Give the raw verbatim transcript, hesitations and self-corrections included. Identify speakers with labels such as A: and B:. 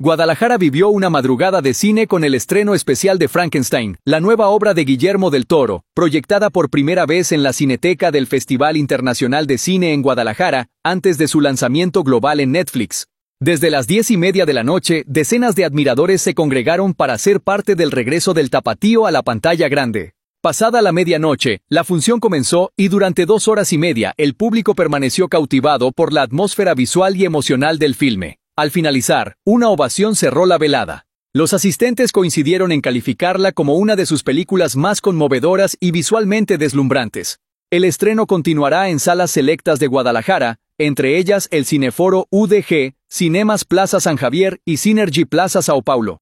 A: Guadalajara vivió una madrugada de cine con el estreno especial de Frankenstein, la nueva obra de Guillermo del Toro, proyectada por primera vez en la Cineteca del Festival Internacional de Cine en Guadalajara, antes de su lanzamiento global en Netflix. Desde las diez y media de la noche, decenas de admiradores se congregaron para ser parte del regreso del tapatío a la pantalla grande. Pasada la medianoche, la función comenzó y durante dos horas y media el público permaneció cautivado por la atmósfera visual y emocional del filme. Al finalizar, una ovación cerró la velada. Los asistentes coincidieron en calificarla como una de sus películas más conmovedoras y visualmente deslumbrantes. El estreno continuará en salas selectas de Guadalajara, entre ellas el Cineforo U D G, Cinemas Plaza San Javier y Synergy Plaza Sao Paulo.